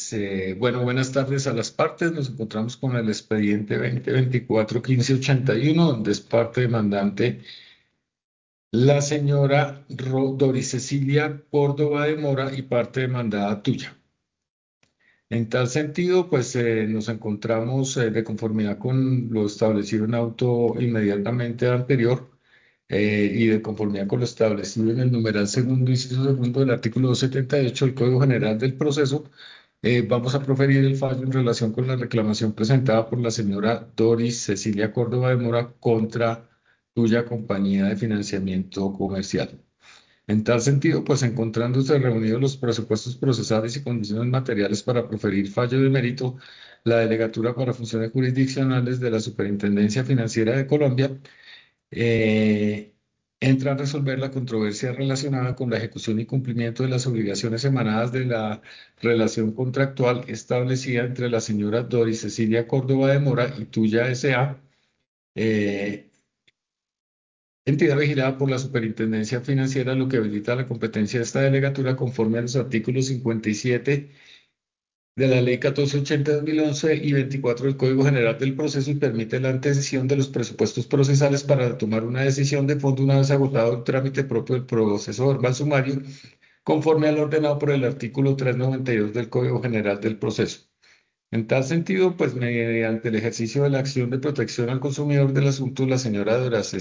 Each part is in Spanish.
Bueno, buenas tardes a las partes. Nos encontramos con el expediente 2024-1581, donde es parte demandante la señora Doris Cecilia Córdoba de Mora y parte demandada tuya. En tal sentido, pues nos encontramos de conformidad con lo establecido en auto inmediatamente anterior y de conformidad con lo establecido en el numeral segundo, inciso segundo del artículo 278 del Código General del Proceso. Vamos a proferir el fallo en relación con la reclamación presentada por la señora Doris Cecilia Córdoba de Mora contra tuya compañía de financiamiento comercial. En tal sentido, pues encontrándose reunidos los presupuestos procesales y condiciones materiales para proferir fallo de mérito, la Delegatura para Funciones Jurisdiccionales de la Superintendencia Financiera de Colombia eh, entra a resolver la controversia relacionada con la ejecución y cumplimiento de las obligaciones emanadas de la relación contractual establecida entre la señora Doris Cecilia Córdoba de Mora y Tuya S.A., eh, entidad vigilada por la Superintendencia Financiera, lo que habilita la competencia de esta delegatura conforme a los artículos 57 de la Ley 1480 de 2011 y 24 del Código General del Proceso y permite la antecesión de los presupuestos procesales para tomar una decisión de fondo una vez agotado el trámite propio del proceso verbal sumario, conforme al ordenado por el artículo 392 del Código General del Proceso. En tal sentido, pues mediante el ejercicio de la acción de protección al consumidor del asunto, la señora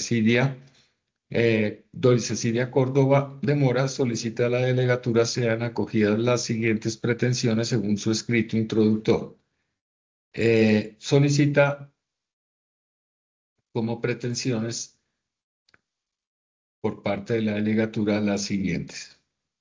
Doris Cecilia Córdoba de Mora solicita a la delegatura sean acogidas las siguientes pretensiones según su escrito introductor. Solicita como pretensiones por parte de la delegatura las siguientes.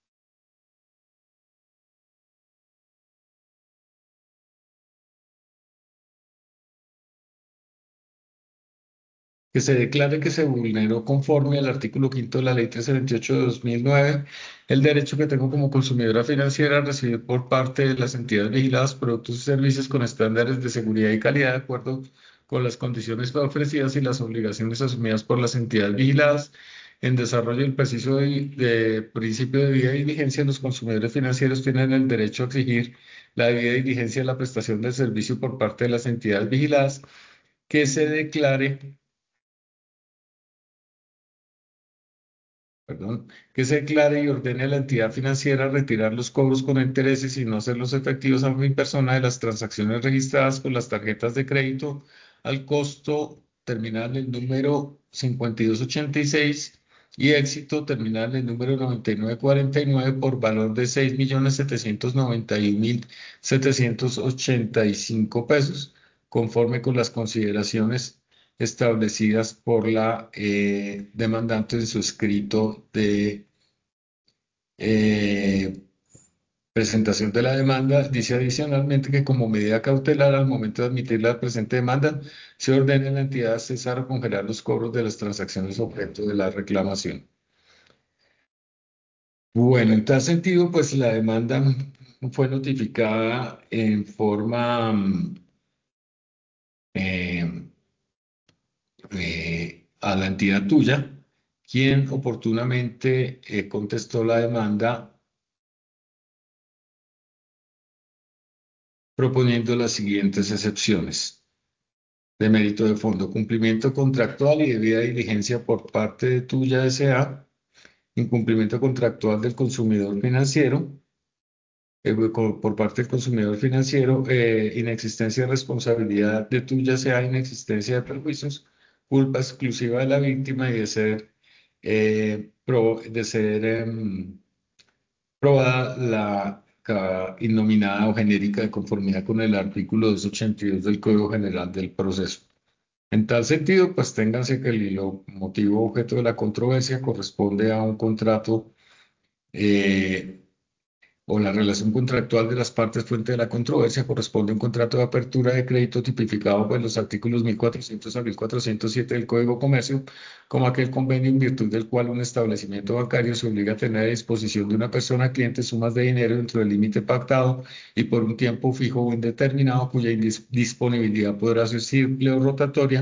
Que se declare que se vulneró conforme al artículo quinto de la Ley 1328 de 2009 el derecho que tengo como consumidora financiera a recibir por parte de las entidades vigiladas productos y servicios con estándares de seguridad y calidad de acuerdo con las condiciones ofrecidas y las obligaciones asumidas por las entidades vigiladas. En desarrollo del preciso de principio de debida diligencia, los consumidores financieros tienen el derecho a exigir la debida diligencia de la prestación del servicio por parte de las entidades vigiladas, que se declare, perdón, que se declare y ordene a la entidad financiera retirar los cobros con intereses y no hacerlos efectivos a mi persona de las transacciones registradas con las tarjetas de crédito al costo terminal el número 5286 y éxito terminal el número 9949 por valor de 6.791.785 pesos, conforme con las consideraciones establecidas por la demandante en su escrito de eh, presentación de la demanda. Dice adicionalmente que como medida cautelar al momento de admitir la presente demanda, se ordena a la entidad cesar o congelar los cobros de las transacciones objeto de la reclamación. Bueno, en tal sentido, pues la demanda fue notificada en forma eh, a la entidad tuya, quien oportunamente contestó la demanda proponiendo las siguientes excepciones de mérito de fondo: cumplimiento contractual y debida diligencia por parte de tuya S.A., incumplimiento contractual del consumidor financiero, por parte del consumidor financiero, inexistencia de responsabilidad de tuya S.A., inexistencia de perjuicios, culpa exclusiva de la víctima y de ser probada la innominada o genérica de conformidad con el artículo 282 del Código General del Proceso. En tal sentido, pues ténganse que el motivo objeto de la controversia corresponde a un contrato eh, o la relación contractual de las partes fuente de la controversia corresponde a un contrato de apertura de crédito tipificado por los artículos 1400 a 1407 del Código de Comercio, como aquel convenio en virtud del cual un establecimiento bancario se obliga a tener a disposición de una persona cliente sumas de dinero dentro del límite pactado y por un tiempo fijo o indeterminado, cuya disponibilidad podrá ser simple o rotatoria,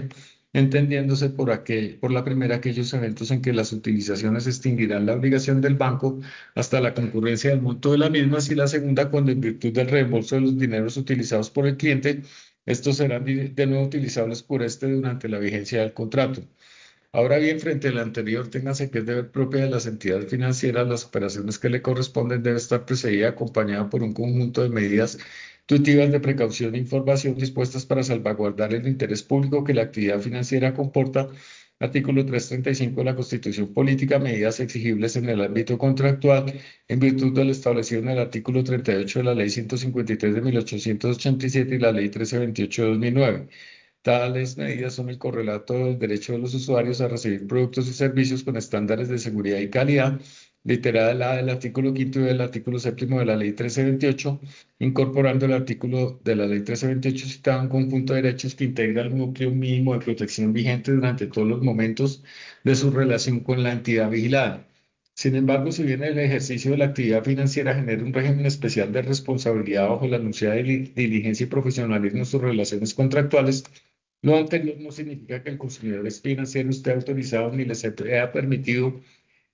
entendiéndose por la primera aquellos eventos en que las utilizaciones extinguirán la obligación del banco hasta la concurrencia del monto de la misma, y la segunda cuando en virtud del reembolso de los dineros utilizados por el cliente, estos serán de nuevo utilizables por este durante la vigencia del contrato. Ahora bien, frente al anterior, téngase que es deber propio de las entidades financieras, las operaciones que le corresponden debe estar precedida y acompañada por un conjunto de medidas intuitivas de precaución e información dispuestas para salvaguardar el interés público que la actividad financiera comporta. Artículo 335 de la Constitución Política, medidas exigibles en el ámbito contractual en virtud de lo establecido en el artículo 38 de la Ley 153 de 1887 y la Ley 1328 de 2009. Tales medidas son el correlato del derecho de los usuarios a recibir productos y servicios con estándares de seguridad y calidad, literal A del artículo quinto y del artículo séptimo de la Ley 1328, incorporando el artículo de la Ley 1328 citado un conjunto de derechos que integra el núcleo mínimo de protección vigente durante todos los momentos de su relación con la entidad vigilada. Sin embargo, si bien el ejercicio de la actividad financiera genera un régimen especial de responsabilidad bajo la anunciada diligencia y profesionalismo en sus relaciones contractuales, lo anterior no significa que el consumidor financiero esté autorizado ni le sea permitido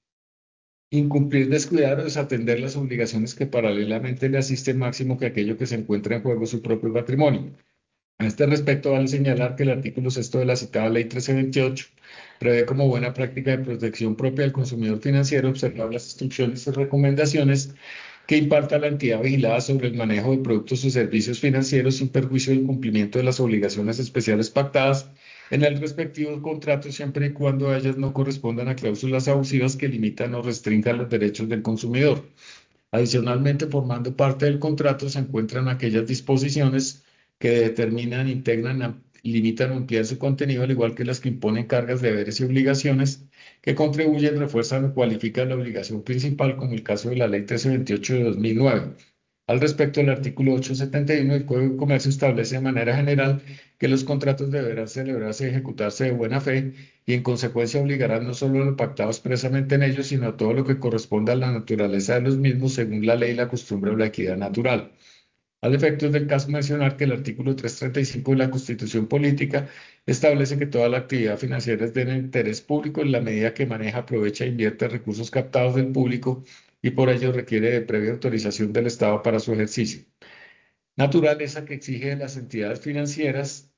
incumplir, descuidar o desatender las obligaciones que paralelamente le asisten, máximo que aquello que se encuentra en juego su propio patrimonio. A este respecto, vale señalar que el artículo sexto de la citada Ley 1328 prevé como buena práctica de protección propia del consumidor financiero observar las instrucciones y recomendaciones que imparta la entidad vigilada sobre el manejo de productos o servicios financieros sin perjuicio del cumplimiento de las obligaciones especiales pactadas en el respectivo contrato, siempre y cuando ellas no correspondan a cláusulas abusivas que limitan o restrinjan los derechos del consumidor. Adicionalmente, formando parte del contrato se encuentran aquellas disposiciones que determinan, integran, limitan o amplían su contenido, al igual que las que imponen cargas, deberes y obligaciones que contribuyen, refuerzan o cualifican la obligación principal, como el caso de la Ley 1328 de 2009. Al respecto, el artículo 871 del Código de Comercio establece de manera general que los contratos deberán celebrarse y ejecutarse de buena fe y en consecuencia obligarán no solo a lo pactado expresamente en ellos, sino a todo lo que corresponda a la naturaleza de los mismos según la ley, la costumbre o la equidad natural. Al efecto es del caso mencionar que el artículo 335 de la Constitución Política establece que toda la actividad financiera es de interés público en la medida que maneja, aprovecha e invierte recursos captados del público y por ello requiere de previa autorización del Estado para su ejercicio. Naturaleza que exige de las entidades financieras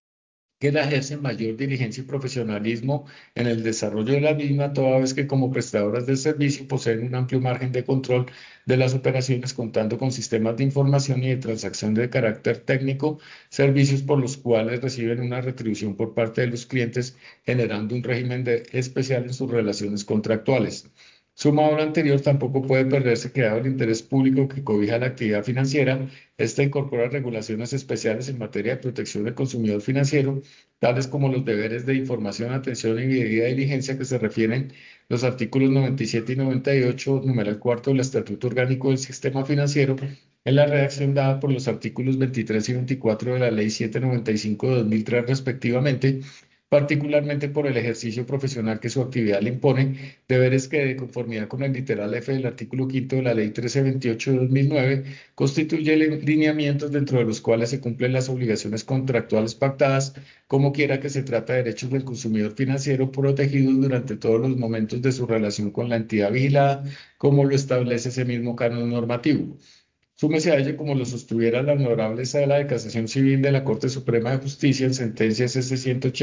que la ejercen mayor diligencia y profesionalismo en el desarrollo de la misma, toda vez que como prestadoras del servicio poseen un amplio margen de control de las operaciones, contando con sistemas de información y de transacción de carácter técnico, servicios por los cuales reciben una retribución por parte de los clientes, generando un régimen especial en sus relaciones contractuales. Sumado a lo anterior, tampoco puede perderse que, dado el interés público que cobija la actividad financiera, esta incorpora regulaciones especiales en materia de protección del consumidor financiero, tales como los deberes de información, atención y debida diligencia que se refieren los artículos 97 y 98, numeral cuarto del Estatuto Orgánico del Sistema Financiero, en la redacción dada por los artículos 23 y 24 de la Ley 795 de 2003 respectivamente, particularmente por el ejercicio profesional que su actividad le impone, deberes que, de conformidad con el literal F del artículo quinto de la Ley 1328 de 2009, constituye lineamientos dentro de los cuales se cumplen las obligaciones contractuales pactadas, como quiera que se trata de derechos del consumidor financiero protegidos durante todos los momentos de su relación con la entidad vigilada, como lo establece ese mismo canon normativo. Súmese a ello como lo sostuviera la Honorable Sala de Casación Civil de la Corte Suprema de Justicia en sentencia CC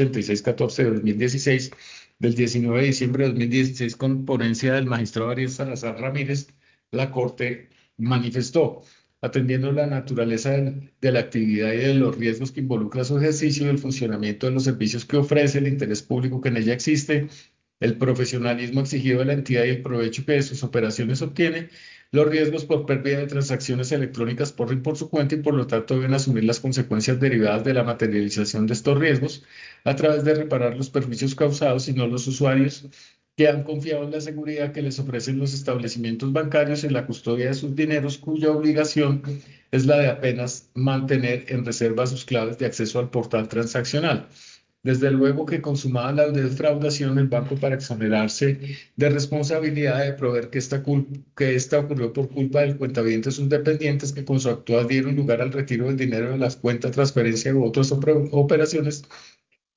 186-14 de 2016 del 19 de diciembre de 2016 con ponencia del magistrado Ariel Salazar Ramírez, la Corte manifestó, atendiendo la naturaleza de la actividad y de los riesgos que involucra su ejercicio y el funcionamiento de los servicios que ofrece, el interés público que en ella existe, el profesionalismo exigido de la entidad y el provecho que de sus operaciones obtiene, los riesgos por pérdida de transacciones electrónicas corren por su cuenta y por lo tanto deben asumir las consecuencias derivadas de la materialización de estos riesgos a través de reparar los perjuicios causados y no los usuarios que han confiado en la seguridad que les ofrecen los establecimientos bancarios en la custodia de sus dineros, cuya obligación es la de apenas mantener en reserva sus claves de acceso al portal transaccional. Desde luego que consumada la defraudación, el banco, para exonerarse de responsabilidad de proveer que esta ocurrió por culpa del cuentaviente de sus dependientes que con su actuar dieron lugar al retiro del dinero de las cuentas, transferencia u otras operaciones,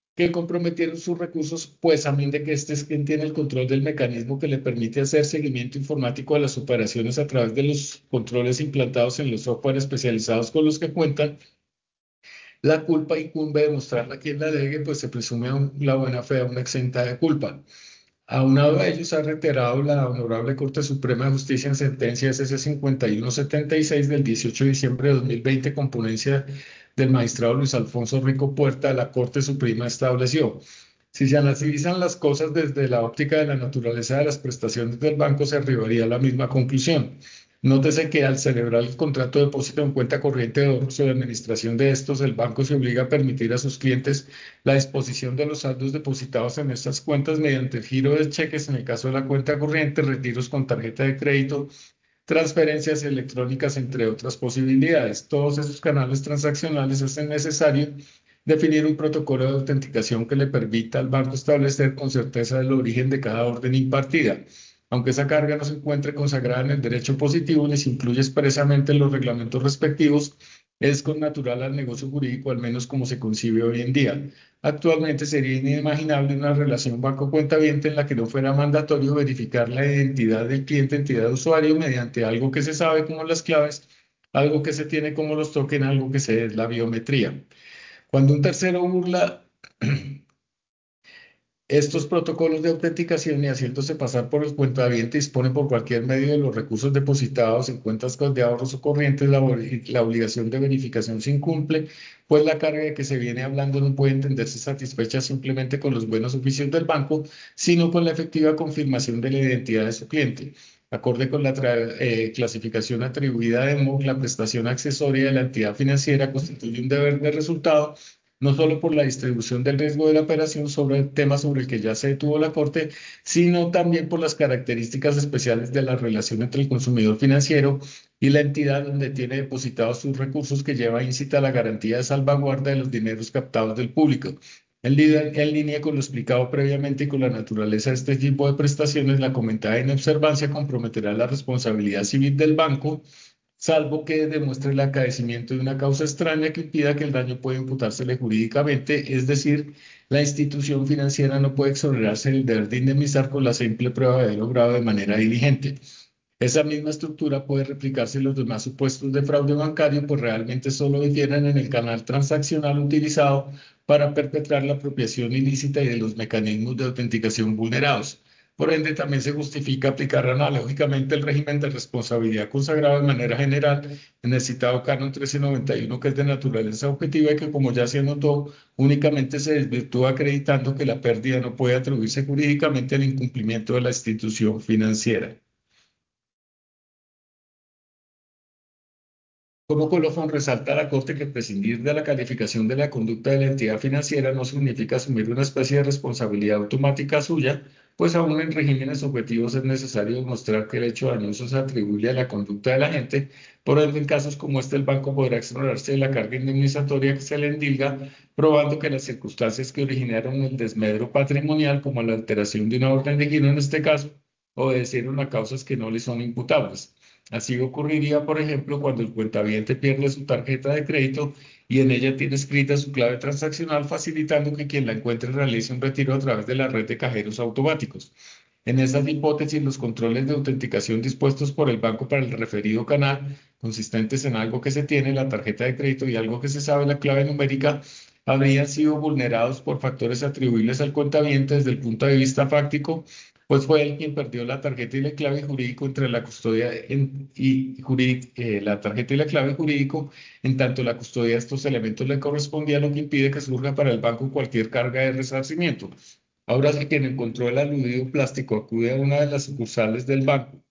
que comprometieron sus recursos, pues a fin de que este es quien tiene el control del mecanismo que le permite hacer seguimiento informático a las operaciones a través de los controles implantados en los software especializados con los que cuentan. La culpa incumbe demostrarla a quien la delegue, pues se presume la buena fe a una exenta de culpa. Aunado a ello, se ha reiterado la Honorable Corte Suprema de Justicia en sentencia SC 5176 del 18 de diciembre de 2020, con ponencia del magistrado Luis Alfonso Rico Puerta. La Corte Suprema estableció: si se analizan las cosas desde la óptica de la naturaleza de las prestaciones del banco, se arribaría a la misma conclusión. Nótese que al celebrar el contrato de depósito en cuenta corriente de ahorros o de administración de estos, el banco se obliga a permitir a sus clientes la disposición de los saldos depositados en estas cuentas mediante el giro de cheques en el caso de la cuenta corriente, retiros con tarjeta de crédito, transferencias electrónicas, entre otras posibilidades. Todos esos canales transaccionales hacen necesario definir un protocolo de autenticación que le permita al banco establecer con certeza el origen de cada orden impartida. Aunque esa carga no se encuentre consagrada en el derecho positivo ni se incluye expresamente en los reglamentos respectivos, es connatural al negocio jurídico, al menos como se concibe hoy en día. Actualmente sería inimaginable una relación banco-cuentaviente en la que no fuera mandatorio verificar la identidad del cliente, entidad de usuario, mediante algo que se sabe como las claves, algo que se tiene como los tokens, algo que se es la biometría. Cuando un tercero burla estos protocolos de autenticación y haciéndose pasar por el cuentaviente dispone por cualquier medio de los recursos depositados en cuentas de ahorros o corrientes, la obligación de verificación se incumple, pues la carga de que se viene hablando no puede entenderse satisfecha simplemente con los buenos oficios del banco, sino con la efectiva confirmación de la identidad de su cliente. Acorde con la clasificación atribuida de MOC, la prestación accesoria de la entidad financiera constituye un deber de resultado no solo por la distribución del riesgo de la operación sobre el tema sobre el que ya se detuvo la Corte, sino también por las características especiales de la relación entre el consumidor financiero y la entidad donde tiene depositados sus recursos, que lleva íncita a la garantía de salvaguarda de los dineros captados del público. En línea con lo explicado previamente y con la naturaleza de este tipo de prestaciones, la comentada inobservancia comprometerá la responsabilidad civil del banco, salvo que demuestre el acaecimiento de una causa extraña que impida que el daño pueda imputársele jurídicamente, es decir, la institución financiera no puede exonerarse del deber de indemnizar con la simple prueba de haber obrado de manera diligente. Esa misma estructura puede replicarse en los demás supuestos de fraude bancario, pues realmente solo difieren en el canal transaccional utilizado para perpetrar la apropiación ilícita y de los mecanismos de autenticación vulnerados. Por ende, también se justifica aplicar analógicamente el régimen de responsabilidad consagrado de manera general en el citado Canon 1391, que es de naturaleza objetiva y que, como ya se anotó, únicamente se desvirtúa acreditando que la pérdida no puede atribuirse jurídicamente al incumplimiento de la institución financiera. Como colofón, resalta la Corte que prescindir de la calificación de la conducta de la entidad financiera no significa asumir una especie de responsabilidad automática suya, pues aún en regímenes objetivos es necesario demostrar que el hecho dañoso se atribuye a la conducta de la gente. Por ende, en casos como este, el banco podrá exonerarse de la carga indemnizatoria que se le endilga, probando que las circunstancias que originaron el desmedro patrimonial, como la alteración de una orden de giro en este caso, obedecieron a causas que no le son imputables. Así ocurriría, por ejemplo, cuando el cuentaviente pierde su tarjeta de crédito y en ella tiene escrita su clave transaccional, facilitando que quien la encuentre realice un retiro a través de la red de cajeros automáticos. En esas hipótesis, los controles de autenticación dispuestos por el banco para el referido canal, consistentes en algo que se tiene, la tarjeta de crédito, y algo que se sabe, la clave numérica, habrían sido vulnerados por factores atribuibles al cuentaviente desde el punto de vista fáctico, pues fue él quien perdió la tarjeta y la clave jurídico entre la custodia la tarjeta y la clave jurídico, en tanto la custodia de estos elementos le correspondía, lo que impide que surja para el banco cualquier carga de resarcimiento. Ahora, si quien encontró el aludido plástico acude a una de las sucursales del banco,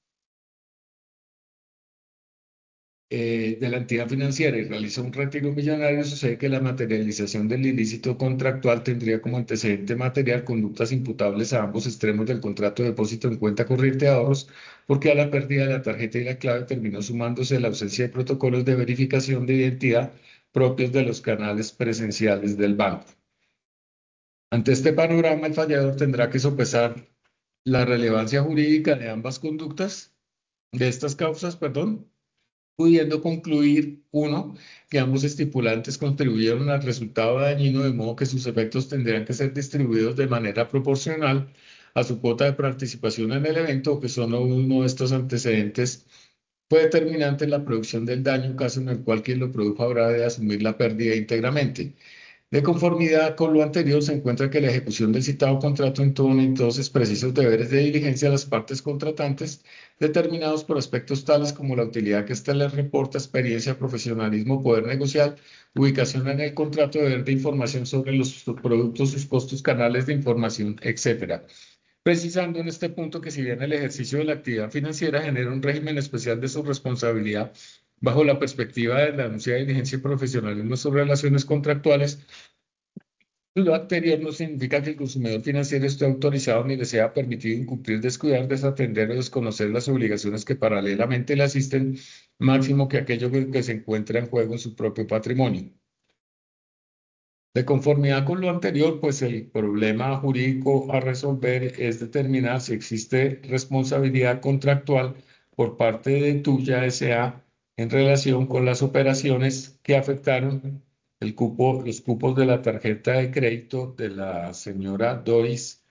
de la entidad financiera, y realiza un retiro millonario, sucede que la materialización del ilícito contractual tendría como antecedente material conductas imputables a ambos extremos del contrato de depósito en cuenta corriente de ahorros, porque a la pérdida de la tarjeta y la clave terminó sumándose la ausencia de protocolos de verificación de identidad propios de los canales presenciales del banco. Ante este panorama, el fallador tendrá que sopesar la relevancia jurídica de ambas conductas, de estas causas, perdón, pudiendo concluir, uno, que ambos estipulantes contribuyeron al resultado dañino, de modo que sus efectos tendrían que ser distribuidos de manera proporcional a su cuota de participación en el evento, o que solo uno de estos antecedentes fue determinante en la producción del daño, caso en el cual quien lo produjo habrá de asumir la pérdida íntegramente. De conformidad con lo anterior, se encuentra que la ejecución del citado contrato impone entonces precisos deberes de diligencia a las partes contratantes, determinados por aspectos tales como la utilidad que ésta les reporta, experiencia, profesionalismo, poder negociar, ubicación en el contrato, deber de información sobre los productos, sus costos, canales de información, etcétera. Precisando en este punto que si bien el ejercicio de la actividad financiera genera un régimen especial de su responsabilidad bajo la perspectiva de la anunciada diligencia y profesionalismo en sus relaciones contractuales, lo anterior no significa que el consumidor financiero esté autorizado ni le sea permitido incumplir, descuidar, desatender o desconocer las obligaciones que paralelamente le asisten, máximo que aquello que se encuentra en juego en su propio patrimonio. De conformidad con lo anterior, pues el problema jurídico a resolver es determinar si existe responsabilidad contractual por parte de Tuya S.A. en relación con las operaciones que afectaron los cupos de la tarjeta de crédito de la señora Doris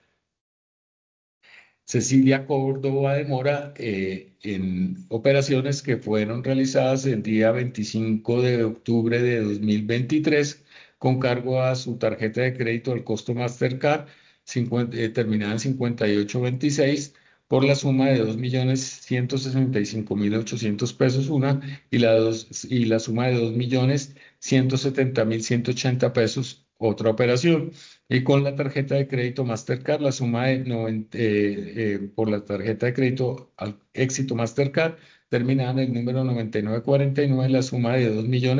Cecilia Córdoba de Mora, en operaciones que fueron realizadas el día 25 de octubre de 2023 con cargo a su tarjeta de crédito al costo Mastercard terminada en 5826 por la suma de 2.165.800 pesos una, y la suma de 2.170.180 pesos otra operación. Y con la tarjeta de crédito Mastercard, la suma de por la tarjeta de crédito al éxito Mastercard, terminada en el número 9949, la suma de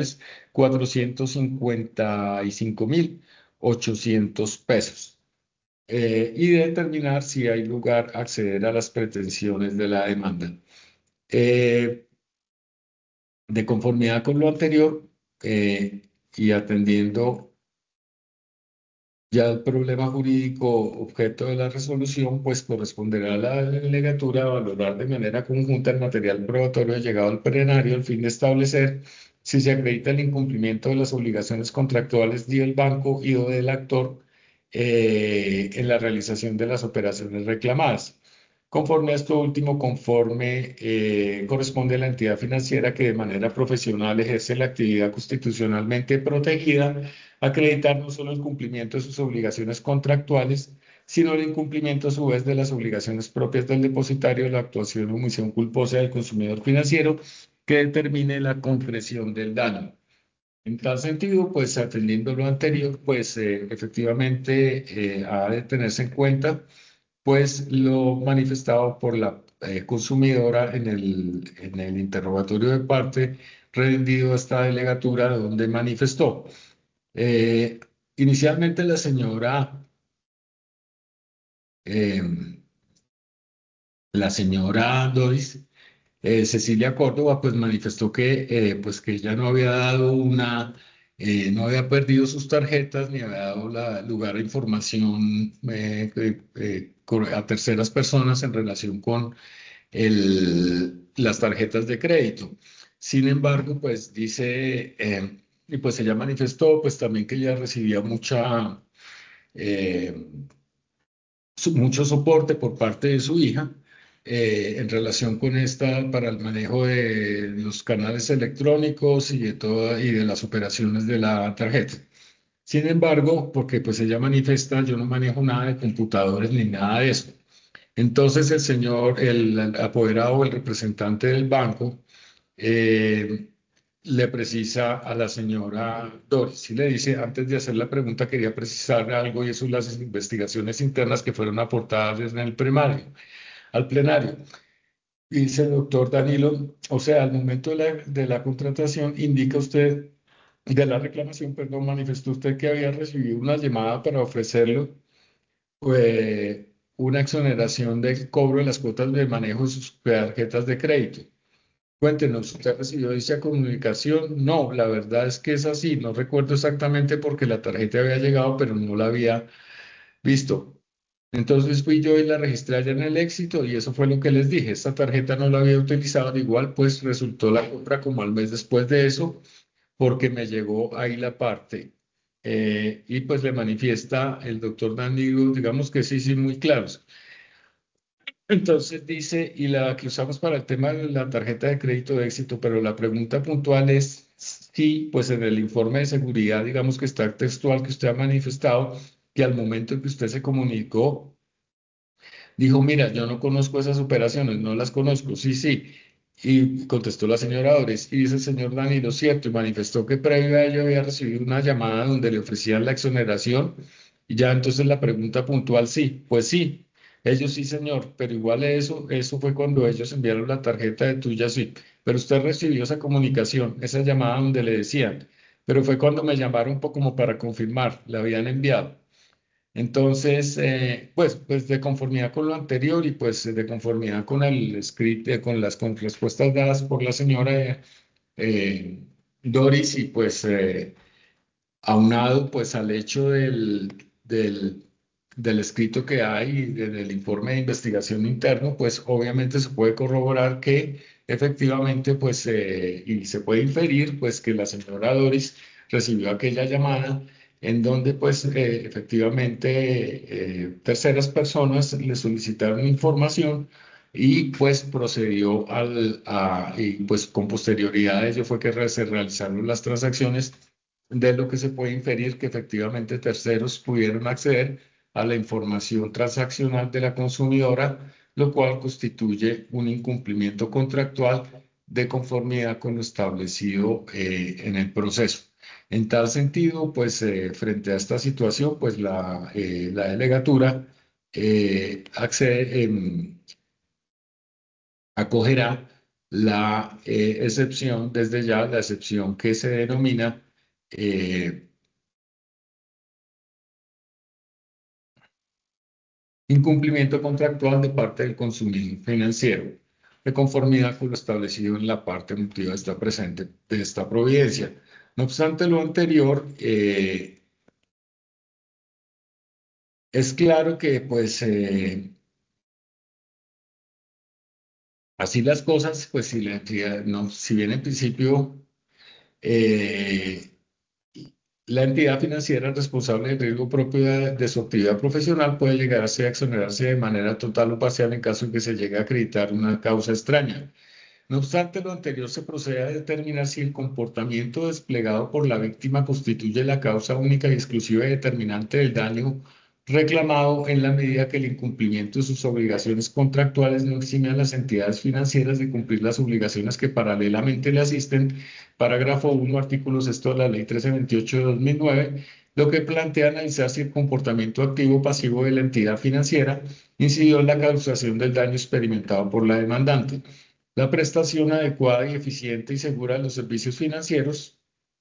2.455.800 pesos. Y determinar si hay lugar a acceder a las pretensiones de la demanda. Eh, de conformidad con lo anterior, y atendiendo ya el problema jurídico objeto de la resolución, pues corresponderá a la delegatura valorar de manera conjunta el material probatorio llegado al plenario al fin de establecer si se acredita el incumplimiento de las obligaciones contractuales del banco y o del actor en la realización de las operaciones reclamadas. Conforme a esto último, corresponde a la entidad financiera que de manera profesional ejerce la actividad constitucionalmente protegida acreditar no solo el cumplimiento de sus obligaciones contractuales, sino el incumplimiento a su vez de las obligaciones propias del depositario, la actuación o omisión culposa del consumidor financiero que determine la concreción del daño. En tal sentido, pues atendiendo lo anterior, pues efectivamente ha de tenerse en cuenta pues lo manifestado por la consumidora en el interrogatorio de parte rendido a esta delegatura donde manifestó. Eh, Inicialmente eh, la señora Doris Cecilia Córdoba, pues manifestó pues que ella no había no había perdido sus tarjetas ni había dado lugar a información a terceras personas en relación con las tarjetas de crédito. Sin embargo, pues dice, y pues ella manifestó pues también que ella recibía eh, mucho soporte por parte de su hija en relación con esta para el manejo de los canales electrónicos y y de las operaciones de la tarjeta. Sin embargo, porque pues ella manifiesta, yo no manejo nada de computadores ni nada de eso. Entonces el apoderado o el representante del banco eh, le precisa a la señora Doris y le dice, antes de hacer la pregunta quería precisar algo y eso es las investigaciones internas que fueron aportadas en el al plenario. Y dice el doctor Danilo, o sea, al momento de de la contratación indica usted, de la reclamación, perdón, manifestó usted que había recibido una llamada para ofrecerlo una exoneración del cobro de las cuotas de manejo de sus tarjetas de crédito. Cuéntenos, ¿usted recibió dicha comunicación? No, la verdad es que es así. No recuerdo exactamente porque la tarjeta había llegado, pero no la había visto. Entonces fui yo y la registré allá en el Éxito y eso fue lo que les dije. Esta tarjeta no la había utilizado, igual pues resultó la compra como al mes después de eso porque me llegó ahí la parte. Y pues le manifiesta el doctor Danilo, digamos que sí, sí, muy claros. Entonces dice, y la que usamos para el tema de la tarjeta de crédito de éxito, pero la pregunta puntual es si, pues en el informe de seguridad, digamos que está textual que usted ha manifestado, que al momento en que usted se comunicó, dijo, mira, yo no conozco esas operaciones, no las conozco, sí, sí. Y contestó la señora Ores, y dice el señor Danilo, cierto, y manifestó que previo a ello había recibido una llamada donde le ofrecían la exoneración, y ya entonces la pregunta puntual, sí, pues sí, ellos sí, señor, pero igual eso fue cuando ellos enviaron la tarjeta de tuya, sí, pero usted recibió esa comunicación, esa llamada donde le decían, pero fue cuando me llamaron como para confirmar, la habían enviado. Entonces, pues de conformidad con lo anterior y pues de conformidad con el script, con respuestas dadas por la señora eh, Doris y pues aunado pues al hecho del escrito que hay y del informe de investigación interno, pues obviamente se puede corroborar que efectivamente pues y se puede inferir pues que la señora Doris recibió aquella llamada en donde pues efectivamente terceras personas le solicitaron información y pues procedió y pues con posterioridad a ello fue que se realizaron las transacciones de lo que se puede inferir que efectivamente terceros pudieron acceder a la información transaccional de la consumidora, lo cual constituye un incumplimiento contractual de conformidad con lo establecido en el proceso. En tal sentido, pues frente a esta situación, pues la delegatura acogerá la excepción, desde ya la excepción que se denomina incumplimiento contractual de parte del consumidor financiero, de conformidad con lo establecido en la parte emotiva está presente de esta providencia. No obstante lo anterior, es claro que pues así las cosas, pues si la entidad, no, si bien en principio eh, la entidad financiera responsable del riesgo propio de su actividad profesional puede llegar a exonerarse de manera total o parcial en caso de que se llegue a acreditar una causa extraña. No obstante lo anterior, se procede a determinar si el comportamiento desplegado por la víctima constituye la causa única y exclusiva y determinante del daño reclamado en la medida que el incumplimiento de sus obligaciones contractuales no exime a las entidades financieras de cumplir las obligaciones que paralelamente le asisten. Parágrafo 1, artículo 6 de la Ley 1328 de 2009, lo que plantea analizar si el comportamiento activo o pasivo de la entidad financiera incidió en la causación del daño experimentado por la demandante. La prestación adecuada y eficiente y segura de los servicios financieros,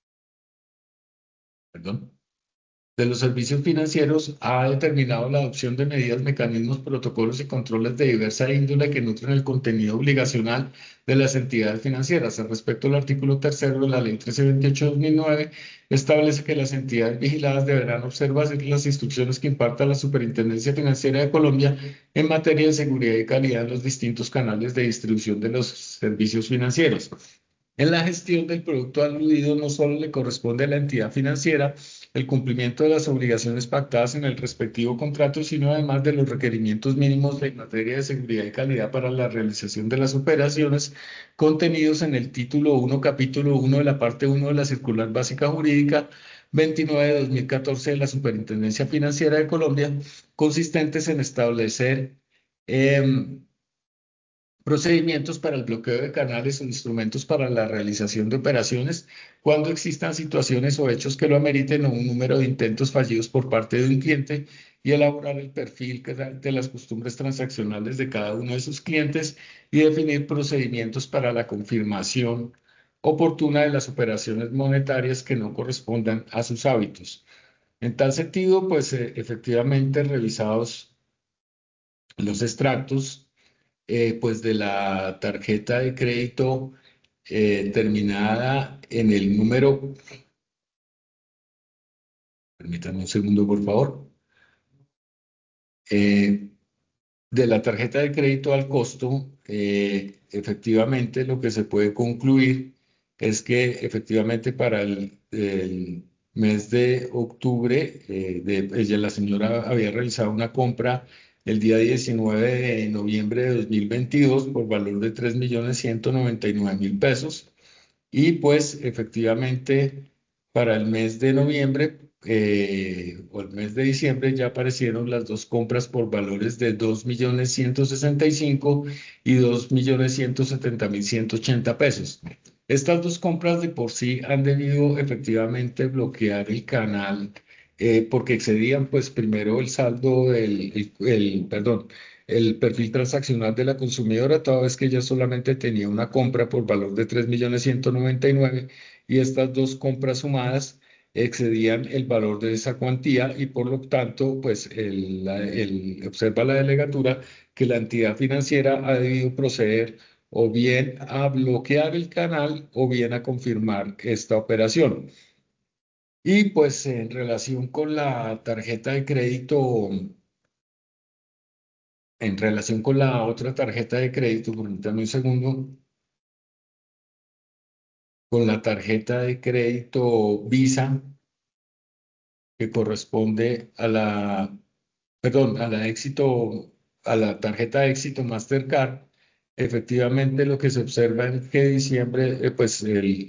perdón, de los servicios financieros ha determinado la adopción de medidas, mecanismos, protocolos y controles de diversa índole que nutren el contenido obligacional de las entidades financieras. Al respecto, el artículo tercero de la Ley 1328 de 2009 establece que las entidades vigiladas deberán observar las instrucciones que imparta la Superintendencia Financiera de Colombia en materia de seguridad y calidad en los distintos canales de distribución de los servicios financieros. En la gestión del producto aludido no solo le corresponde a la entidad financiera el cumplimiento de las obligaciones pactadas en el respectivo contrato, sino además de los requerimientos mínimos en materia de seguridad y calidad para la realización de las operaciones contenidos en el título 1, capítulo 1 de la parte 1 de la Circular Básica Jurídica 29 de 2014 de la Superintendencia Financiera de Colombia, consistentes en establecer em, procedimientos para el bloqueo de canales o instrumentos para la realización de operaciones cuando existan situaciones o hechos que lo ameriten o un número de intentos fallidos por parte de un cliente y elaborar el perfil de las costumbres transaccionales de cada uno de sus clientes y definir procedimientos para la confirmación oportuna de las operaciones monetarias que no correspondan a sus hábitos. En tal sentido, pues efectivamente revisados los extractos pues de la tarjeta de crédito terminada en el número, permítanme un segundo por favor, Eh, de la tarjeta de crédito al costo, efectivamente lo que se puede concluir es que efectivamente para el mes de octubre, ella, la señora había realizado una compra el día 19 de noviembre de 2022 por valor de 3.199.000 pesos. Y pues efectivamente para el mes de noviembre o el mes de diciembre ya aparecieron las dos compras por valores de 2.165.000 y 2.170.180 pesos. Estas dos compras de por sí han debido efectivamente bloquear el canal porque excedían pues primero el saldo perdón, el perfil transaccional de la consumidora, toda vez que ella solamente tenía una compra por valor de 3.199.000 y estas dos compras sumadas excedían el valor de esa cuantía y por lo tanto, pues observa la delegatura que la entidad financiera ha debido proceder o bien a bloquear el canal o bien a confirmar esta operación. Y pues en relación con la tarjeta de crédito, en relación con la otra tarjeta de crédito, permítame un segundo, con la tarjeta de crédito Visa, que corresponde a perdón, a la tarjeta de éxito Mastercard, efectivamente lo que se observa es que diciembre, pues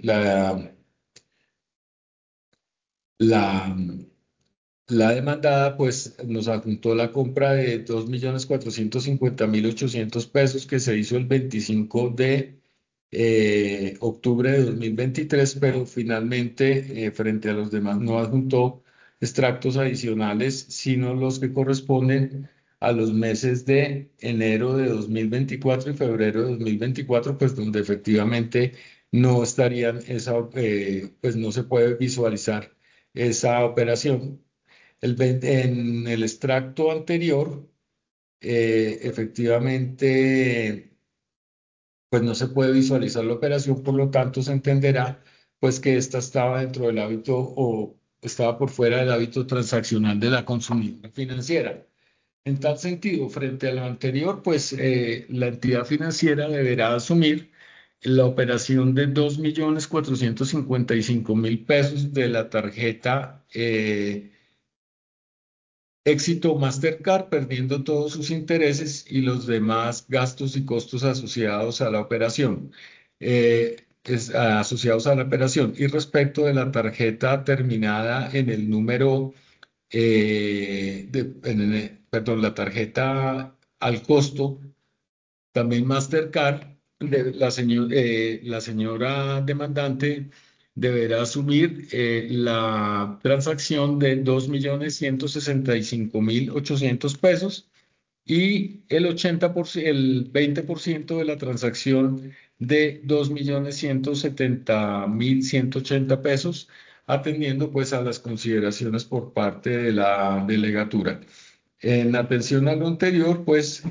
la, la demandada pues nos adjuntó la compra de 2.450.800 pesos que se hizo el 25 de octubre de 2023, pero finalmente frente a los demás no adjuntó extractos adicionales, sino los que corresponden a los meses de enero de 2024 y febrero de 2024, pues donde efectivamente no estarían pues no se puede visualizar esa operación. En el extracto anterior, efectivamente, pues no se puede visualizar la operación, por lo tanto se entenderá pues que esta estaba dentro del hábito o estaba por fuera del hábito transaccional de la consumidora financiera. En tal sentido, frente a lo anterior, pues la entidad financiera deberá asumir la operación de 2.455.000 pesos de la tarjeta Éxito Mastercard, perdiendo todos sus intereses y los demás gastos y costos asociados a la operación. Asociados a la operación. Y respecto de la tarjeta terminada en el número, perdón, la tarjeta al costo también Mastercard, la señora demandante deberá asumir la transacción de 2.165.800 pesos y el 20% de la transacción de 2.170.180 pesos, atendiendo pues a las consideraciones por parte de la delegatura. En atención a lo anterior, pues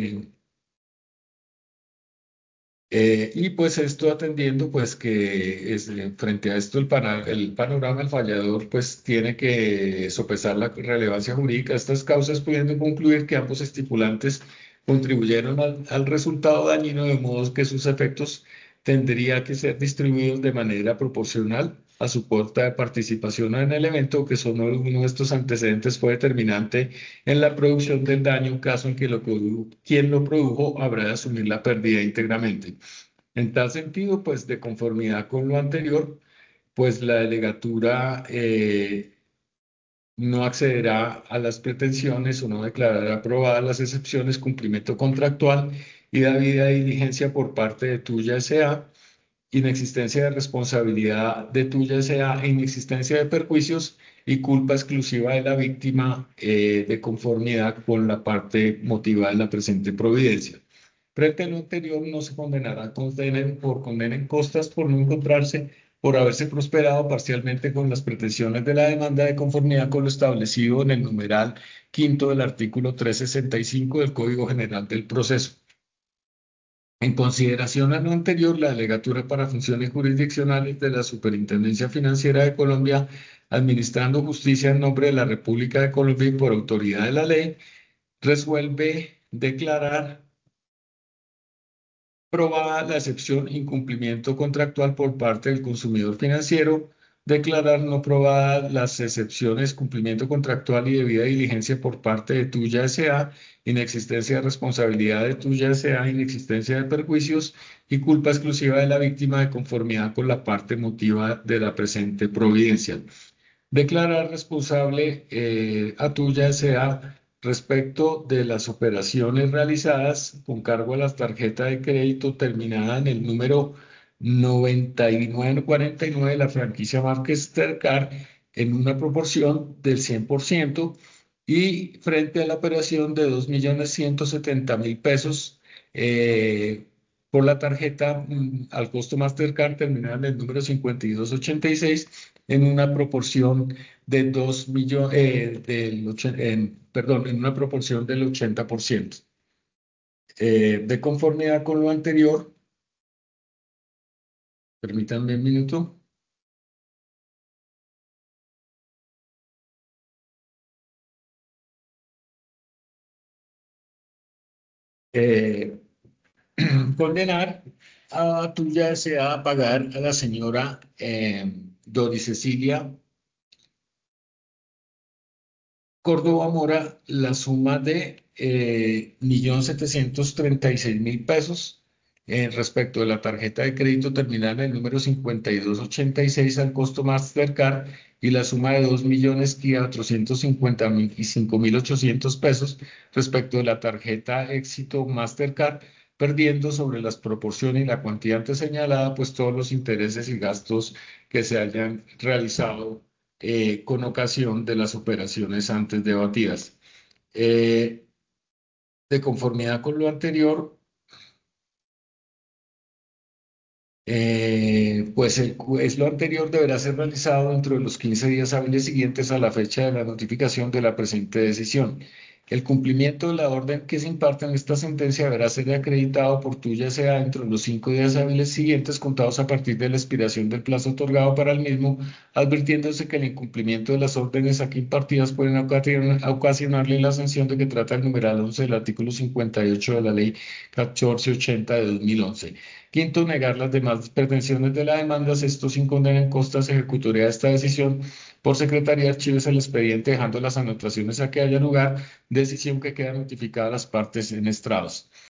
y pues esto atendiendo pues que frente a esto el panorama, el fallador pues tiene que sopesar la relevancia jurídica de estas causas, pudiendo concluir que ambos estipulantes contribuyeron al resultado dañino, de modo que sus efectos tendría que ser distribuidos de manera proporcional a su cuota de participación en el evento, que son uno de estos antecedentes fue determinante en la producción del daño, caso en que quien lo produjo habrá de asumir la pérdida íntegramente. En tal sentido, pues de conformidad con lo anterior, pues la delegatura no accederá a las pretensiones o no declarará aprobadas las excepciones, cumplimiento contractual y debida diligencia por parte de Tuya S.A., inexistencia de responsabilidad de Tuya S.A. e inexistencia de perjuicios y culpa exclusiva de la víctima de conformidad con la parte motivada en la presente providencia. Frente a lo anterior, no se condenará por condena en costas por no encontrarse, por haberse prosperado parcialmente con las pretensiones de la demanda de conformidad con lo establecido en el numeral quinto del artículo 365 del Código General del Proceso. En consideración a lo anterior, la Delegatura para Funciones Jurisdiccionales de la Superintendencia Financiera de Colombia, administrando justicia en nombre de la República de Colombia y por autoridad de la ley, resuelve declarar probada la excepción incumplimiento contractual por parte del consumidor financiero, declarar no probadas las excepciones cumplimiento contractual y debida diligencia por parte de tuya S.A., inexistencia de responsabilidad de tuya S.A., inexistencia de perjuicios y culpa exclusiva de la víctima de conformidad con la parte motiva de la presente providencia. Declarar responsable a tuya S.A. respecto de las operaciones realizadas con cargo a la tarjeta de crédito terminada en el número 9949 de la franquicia Mastercard en una proporción del 100% y frente a la operación de 2.170.000 pesos por la tarjeta al costo Mastercard terminada en el número 5286 en una proporción de 2 millones, perdón, en una proporción del 80%. De conformidad con lo anterior, permítanme un minuto. eh, Condenar a tuya sea a pagar a la señora Doris Cecilia Córdoba Mora la suma de 1.736.000 pesos respecto de la tarjeta de crédito terminada en el número 5286 al costo Mastercard y la suma de 2.455.800 pesos respecto de la tarjeta Éxito Mastercard, perdiendo sobre las proporciones y la cuantía antes señalada, pues todos los intereses y gastos que se hayan realizado con ocasión de las operaciones antes debatidas. Eh, de conformidad con lo anterior, pues lo anterior deberá ser realizado dentro de los 15 días hábiles siguientes a la fecha de la notificación de la presente decisión. El cumplimiento de la orden que se imparte en esta sentencia deberá ser acreditado por tuya sea dentro de los 5 días hábiles siguientes contados a partir de la expiración del plazo otorgado para el mismo, advirtiéndose que el incumplimiento de las órdenes aquí impartidas pueden ocasionarle la sanción de que trata el numeral 11 del artículo 58 de la ley 1480 de 2011. Quinto, negar las demás pretensiones de la demanda. Sexto, sin condena en costas, ejecutoria de esta decisión por secretaría archives el expediente dejando las anotaciones a que haya lugar, decisión que queda notificada a las partes en estrados.